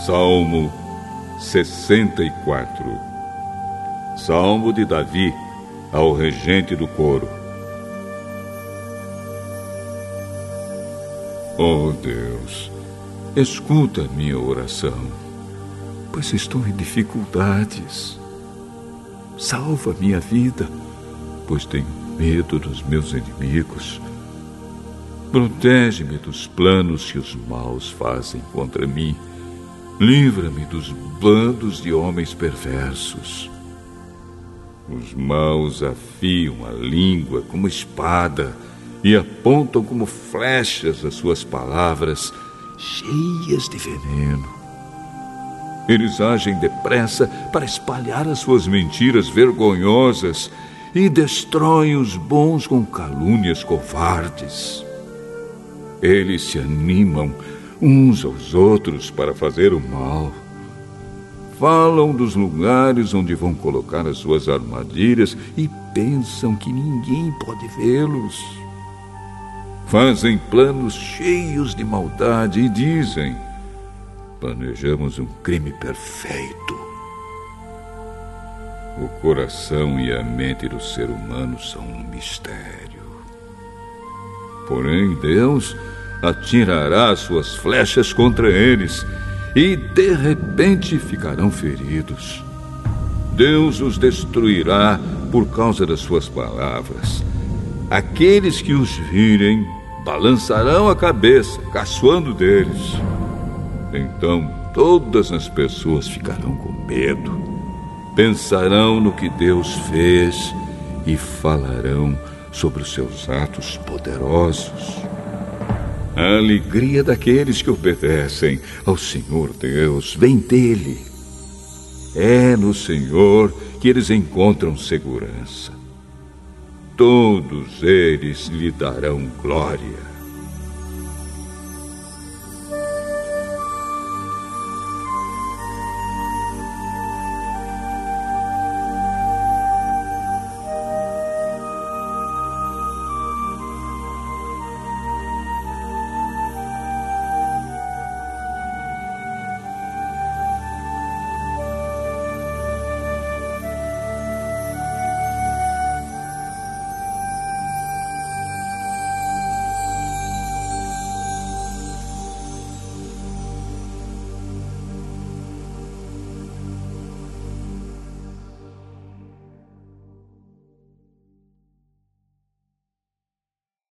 Salmo 64. Salmo de Davi ao regente do coro. Ó Deus, escuta minha oração, pois estou em dificuldades. Salva minha vida, pois tenho medo dos meus inimigos. Protege-me dos planos que os maus fazem contra mim. Livra-me dos bandos de homens perversos. Os maus afiam a língua como espada e apontam como flechas as suas palavras, cheias de veneno. Eles agem depressa para espalhar as suas mentiras vergonhosas e destroem os bons com calúnias covardes. Eles se animam uns aos outros para fazer o mal. Falam dos lugares onde vão colocar as suas armadilhas e pensam que ninguém pode vê-los. Fazem planos cheios de maldade e dizem: planejamos um crime perfeito. O coração e a mente do ser humano são um mistério. Porém, Deus atirará as suas flechas contra eles e, de repente, ficarão feridos. Deus os destruirá por causa das suas palavras. Aqueles que os virem balançarão a cabeça, caçoando deles. Então, todas as pessoas ficarão com medo, pensarão no que Deus fez e falarão sobre os seus atos poderosos. A alegria daqueles que obedecem ao Senhor Deus vem dele. É no Senhor que eles encontram segurança. Todos eles lhe darão glória.